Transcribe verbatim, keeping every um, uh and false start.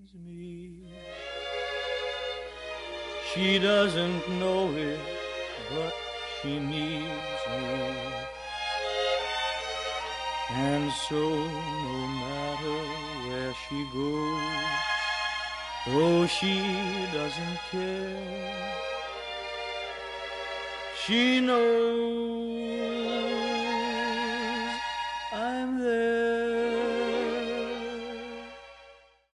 me. She doesn't know it, but she needs me. And so no matter where she goes, though she doesn't care, she knows